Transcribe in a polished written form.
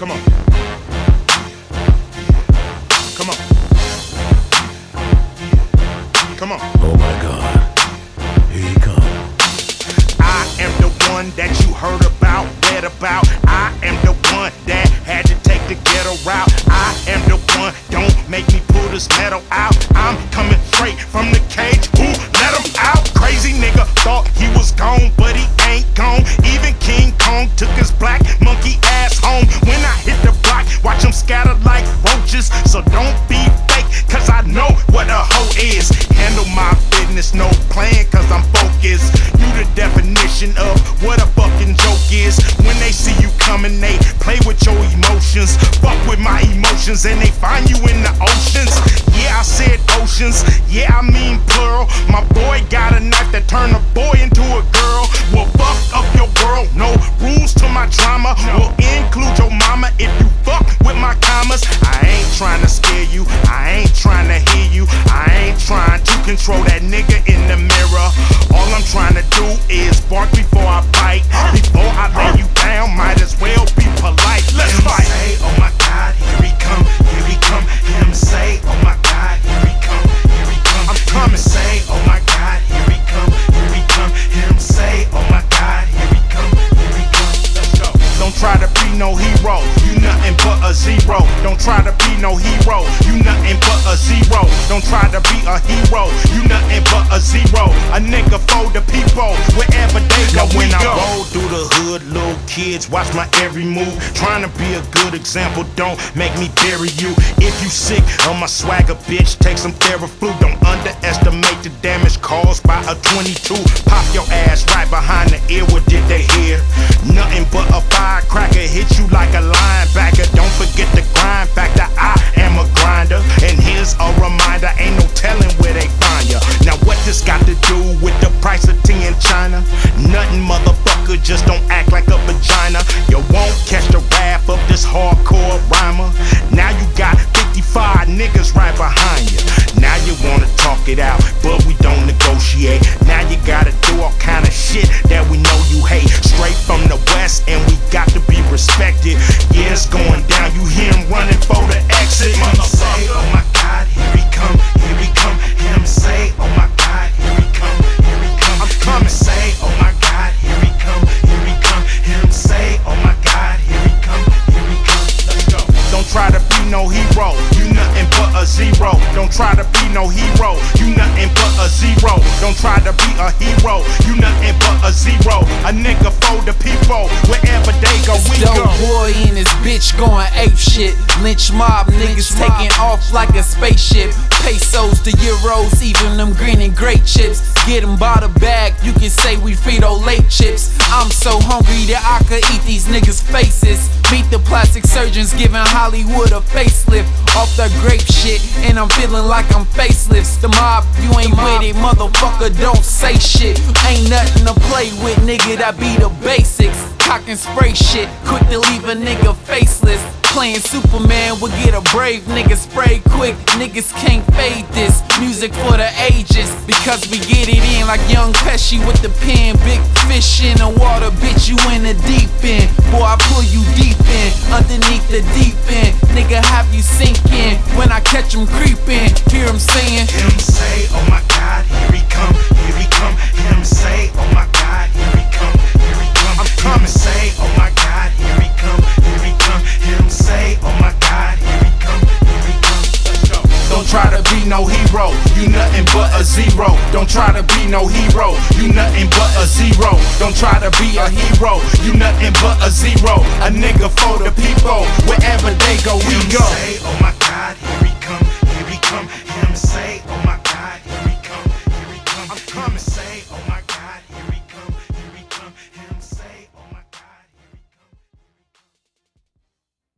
Come on. Come on. Come on. Oh my God, here he come. I am the one that you heard about, read about. I am the one that had to take the ghetto route. I am the one, don't make me pull this metal out. I'm coming straight from the cage, who let him out? Crazy nigga thought he was gone, but he ain't gone. Even King Kong took his black monkey ass home. When I hit the block, watch him scatter like roaches. So don't be fake, cause I know what a hoe is. Handle my business, no playing, cause I'm focused. You the definition of what a fucking joke is. When they see you coming, they play with your emotions. Fuck with my emotions and they find you in the oceans. Yeah, I said oceans, yeah, I mean plural. My boy got a knife that turned a boy into a girl. Well, fuck up your world, no rules to my drama. Will include your mama if you fuck with my commas. I ain't trying to scare you, I ain't trying to hear you. I ain't trying to control that nigga in the mirror. All I'm trying to do is bark before I bite. Before I lay you down, might as well be polite. Let's fight. Say, oh my God, here he come, here he come. Hear him say, oh my God, here he come, here he come. I'm coming. Say, oh my God, here he come, here he come. Hear him say, oh my God, here he come, here he come. Let's go. Don't try to be no hero, you nothing but a zero. Don't try to be no hero, you nothing but a zero. Don't try to be a hero, you nothing but a zero. A nigga for the people, wherever they go. Now when I roll through the hood, little kids watch my every move. Trying to be a good example, don't make me bury you. If you sick of my swagger, bitch, take some Theraflu. Don't underestimate the damage caused by a 22. Pop your ass right behind the ear, what did they hear? Nothing but a firecracker, hit you like a linebacker. Don't forget the grind factor, I am a grinder. And here's a reminder, ain't no telling where they find ya. Now what this got to do with the price of tea in China? Nothing, motherfucker, just don't act like a vagina. You won't catch the wrath of this hardcore rhymer. Now you got 55 niggas right behind you. Now you wanna talk it out, but we don't negotiate. Now you gotta do all kind of shit that we know you hate. Straight from the west, and we got to be respected. Yeah, it's going down, you hear him running for the exit. Say, oh my God, here he come, here he come. Hear him say, oh my God, here he come, here he come. I'm coming. Say, oh my God, here he come, here he come. Hear him say, oh my God, here he come, here he come. Let's go. Don't try to be no hero, you nothing but a zero. Don't try to be no hero, you nothing but a zero. Don't try to be a hero, you nothing but a zero. A nigga for the people, wherever they go, we go. Dope boy and his bitch going ape shit. Lynch mob niggas taking off like a spaceship. Pesos to euros, even them green and great chips. Get them by the bag, you can say we Frito-Lay chips. I'm so hungry that I could eat these niggas' faces. Meet the plastic surgeons giving Hollywood a facelift. Off the grape shit, and I'm feeling like I'm facelifts. The mob, you ain't with it, motherfucker, don't say shit. Ain't nothing to play with, nigga, that be the basics. Cock and spray shit, quick to leave a nigga faceless. Playing Superman will get a brave nigga spray quick. Niggas can't fade this music for the ages, because we get it in like Young Pesci with the pen. Big fish in the water, bitch, you in the deep end. Boy, I pull you deep in, underneath the deep end. Nigga, have you sinking when I catch him creeping. Hear him saying, Hear him say, oh my God, here he come, here he come. Hear him say, oh my God, here he come, here he come. I'm Hear him coming. say, oh my God, here he come, here he come. Hear him say, oh my God, here he come, here he come. Let's go. Don't try to be no hero, you nothing but a zero. Don't try to be no hero, you nothing but a zero. Don't try to be a hero, you nothing but a zero. A nigga for the people, wherever they go, we Hear him go. say, oh my God, here he come, here he come. Hear him say, oh my God, here he come, here he come. I'm coming. Say, oh my